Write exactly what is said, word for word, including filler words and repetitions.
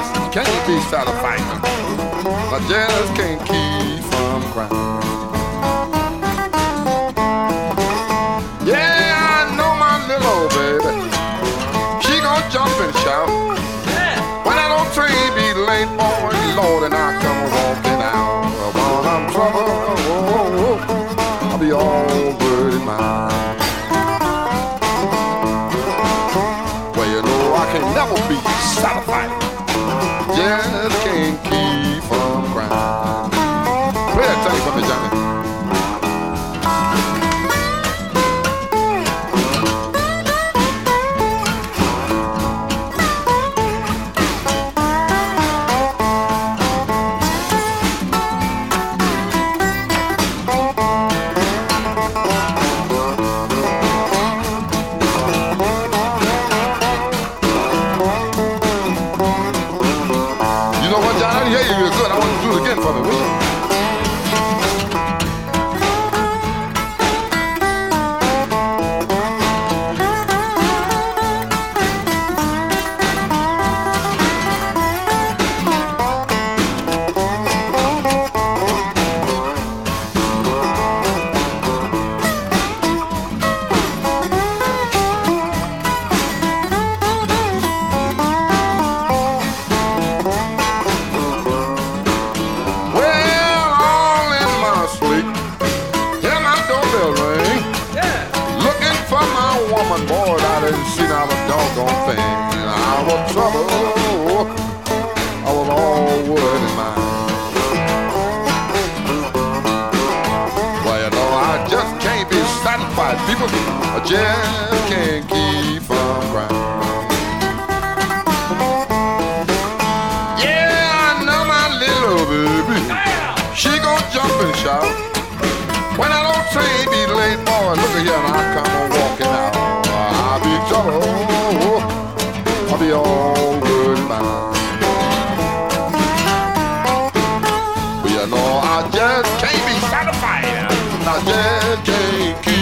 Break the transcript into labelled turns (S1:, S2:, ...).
S1: can't be satisfied. I just can't keep from crying. Yeah, I know my little old baby. She gon' jump and shout. When that old train be late, boy, Lord, and I come walking out. While I'm trouble, I'll be all good in mine. Well, you know I can never be satisfied. Just can't keep from crying. Play that thing for me, Johnny. People, I just can't keep from crying. Yeah, I know my little baby. She gon' jump and shout. When that old train be late, boy, look at here and I come on walking out. I'll be trouble, I'll be all good mine. But you know I just can't be satisfied. I just can't keep